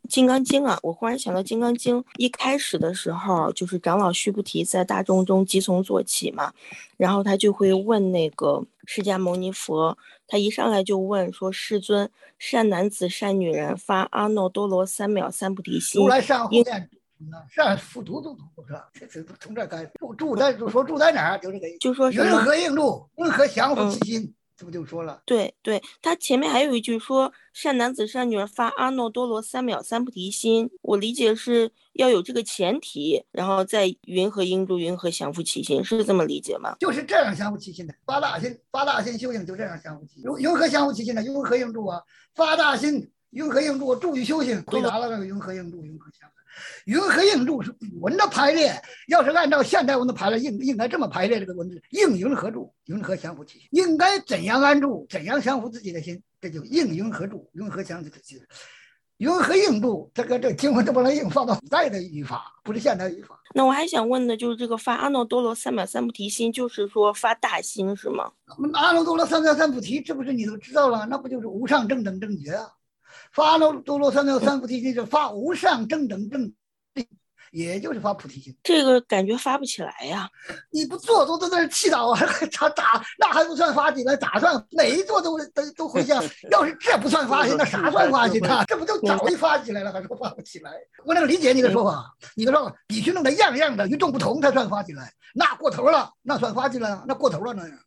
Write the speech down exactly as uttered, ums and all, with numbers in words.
金刚经》啊，我忽然想到《金刚经》一开始的时候，就是长老须菩提在大众中即从做起嘛，然后他就会问那个释迦牟尼佛，他一上来就问说：世尊，善男子、善女人发阿耨多罗三藐三菩提心， 如来善后面善复读读读是吧？这这从这开始住住在就说住在哪儿，就这个就说什么云何应住，云何降伏其心。 嗯这不就说了？ 对对，他前面还有一句说善男子善女人发阿耨多罗三藐三菩提心，我理解是要有这个前提，然后再云何应住，云何降伏其心，是这么理解吗？ 就是这样降伏其心的，发大心，发大心修行就这样降伏其心。云何降伏其心呢？云何应住啊？发大心，云何应住？助于修行。回答了那个云何应住，云何降伏。云何应住是古文的排列，要是按照现代文的排列，应应该这么排列这个文字：应云何住，云何降伏其心。应该怎样安住，怎样降伏自己的心，这就应云何住，云何降伏其心。云何应住，这个这个经文都不能硬放到古代的语法，不是现代语法。 那我还想问的就是这个发阿耨多罗三藐三菩提心，就是说发大心是吗？ 阿耨多罗三藐三菩提，这不是你都知道了？那不就是无上正等正觉啊？发阿耨多罗三藐三菩提心是发无上正等正，也就是发菩提心。 这个感觉发不起来呀！ 你不做都在那祈祷啊，咋咋那还不算发起来？咋算？每一做都都都回向。要是这不算发心，那啥算发心呢？这不就早一发起来了，还说发不起来？我能理解你的说法，你的说法必须弄得样样的与众不同才算发起来，那过头了，那算发起来了，那过头了那样。